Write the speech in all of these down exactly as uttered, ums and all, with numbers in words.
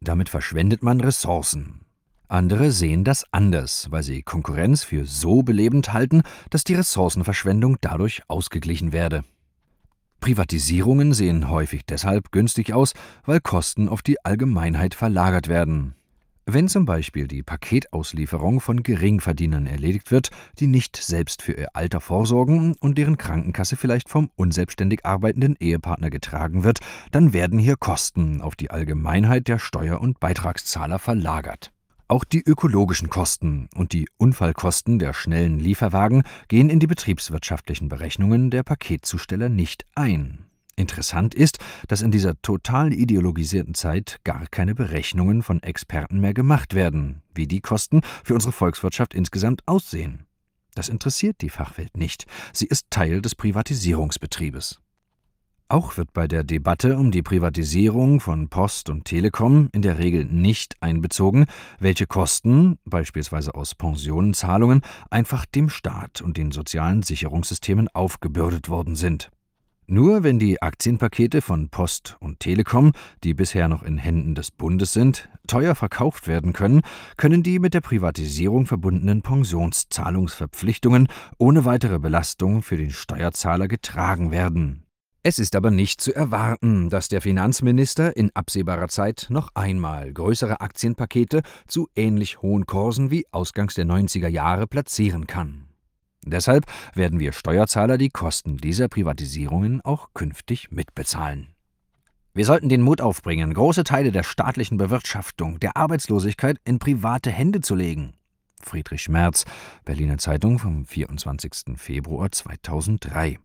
Damit verschwendet man Ressourcen. Andere sehen das anders, weil sie Konkurrenz für so belebend halten, dass die Ressourcenverschwendung dadurch ausgeglichen werde. Privatisierungen sehen häufig deshalb günstig aus, weil Kosten auf die Allgemeinheit verlagert werden. Wenn zum Beispiel die Paketauslieferung von Geringverdienern erledigt wird, die nicht selbst für ihr Alter vorsorgen und deren Krankenkasse vielleicht vom unselbstständig arbeitenden Ehepartner getragen wird, dann werden hier Kosten auf die Allgemeinheit der Steuer- und Beitragszahler verlagert. Auch die ökologischen Kosten und die Unfallkosten der schnellen Lieferwagen gehen in die betriebswirtschaftlichen Berechnungen der Paketzusteller nicht ein. Interessant ist, dass in dieser total ideologisierten Zeit gar keine Berechnungen von Experten mehr gemacht werden, wie die Kosten für unsere Volkswirtschaft insgesamt aussehen. Das interessiert die Fachwelt nicht. Sie ist Teil des Privatisierungsbetriebes. Auch wird bei der Debatte um die Privatisierung von Post und Telekom in der Regel nicht einbezogen, welche Kosten, beispielsweise aus Pensionenzahlungen, einfach dem Staat und den sozialen Sicherungssystemen aufgebürdet worden sind. Nur wenn die Aktienpakete von Post und Telekom, die bisher noch in Händen des Bundes sind, teuer verkauft werden können, können die mit der Privatisierung verbundenen Pensionszahlungsverpflichtungen ohne weitere Belastung für den Steuerzahler getragen werden. Es ist aber nicht zu erwarten, dass der Finanzminister in absehbarer Zeit noch einmal größere Aktienpakete zu ähnlich hohen Kursen wie ausgangs der neunziger Jahre platzieren kann. Deshalb werden wir Steuerzahler die Kosten dieser Privatisierungen auch künftig mitbezahlen. Wir sollten den Mut aufbringen, große Teile der staatlichen Bewirtschaftung, der Arbeitslosigkeit in private Hände zu legen. Friedrich Merz, Berliner Zeitung vom vierundzwanzigsten Februar zweitausenddrei.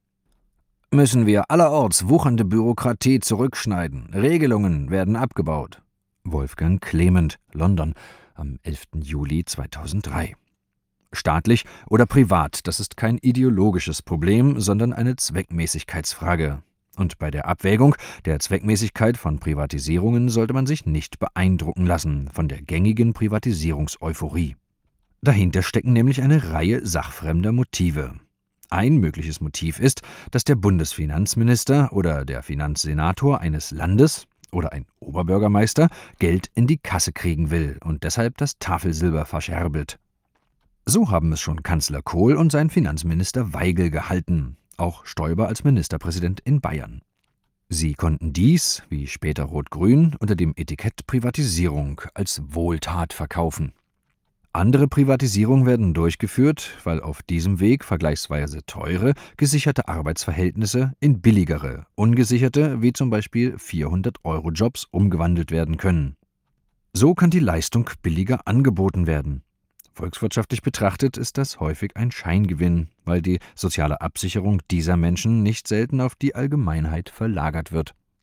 Müssen wir allerorts wuchernde Bürokratie zurückschneiden. Regelungen werden abgebaut. Wolfgang Clement, London, am elften Juli zweitausenddrei. Staatlich oder privat, das ist kein ideologisches Problem, sondern eine Zweckmäßigkeitsfrage. Und bei der Abwägung der Zweckmäßigkeit von Privatisierungen sollte man sich nicht beeindrucken lassen von der gängigen Privatisierungseuphorie. Dahinter stecken nämlich eine Reihe sachfremder Motive. Ein mögliches Motiv ist, dass der Bundesfinanzminister oder der Finanzsenator eines Landes oder ein Oberbürgermeister Geld in die Kasse kriegen will und deshalb das Tafelsilber verscherbelt. So haben es schon Kanzler Kohl und sein Finanzminister Waigel gehalten, auch Stoiber als Ministerpräsident in Bayern. Sie konnten dies, wie später Rot-Grün, unter dem Etikett Privatisierung als Wohltat verkaufen. Andere Privatisierungen werden durchgeführt, weil auf diesem Weg vergleichsweise teure, gesicherte Arbeitsverhältnisse in billigere, ungesicherte, wie zum Beispiel vierhundert-Euro-Jobs umgewandelt werden können. So kann die Leistung billiger angeboten werden. Volkswirtschaftlich betrachtet ist das häufig ein Scheingewinn, weil die soziale Absicherung dieser Menschen nicht selten auf die Allgemeinheit verlagert wird.